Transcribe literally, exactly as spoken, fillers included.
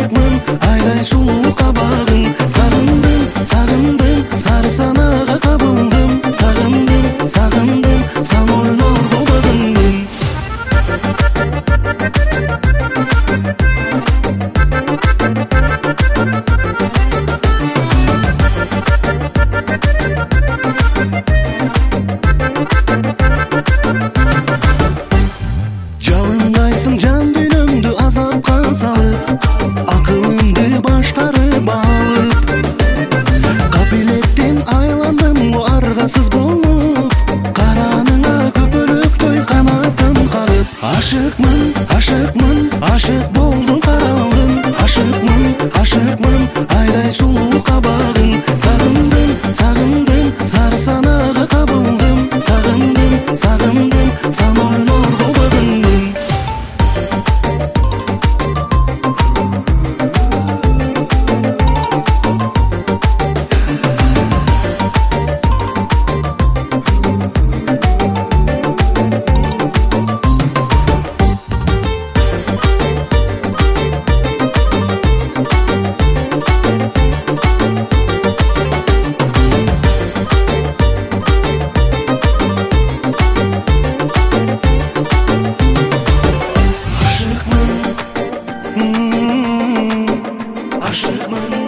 ашыкмын айдай сулуу кабагың. Сагындым, сагындым, сары санага кабылдым. Сагындым, сагындым, сан ойлорго багындым. Жалындайсың жан дүйнөмдү азапка салып, акылымды башкарып алып. Капилеттен айландым аргасыз болуп, караныңа көпөлөктөй канатым кагып. Ашыкмын, ашыкмын, ашык болдум каралдым. Ашыкмын, ашыкмын, айдай сулуу кабагың. Сагындым, сагындым, сары санага кабылдым. Сагындым, сагындым, сан ойлорго багындым. Ашыкмын, ашыкмын.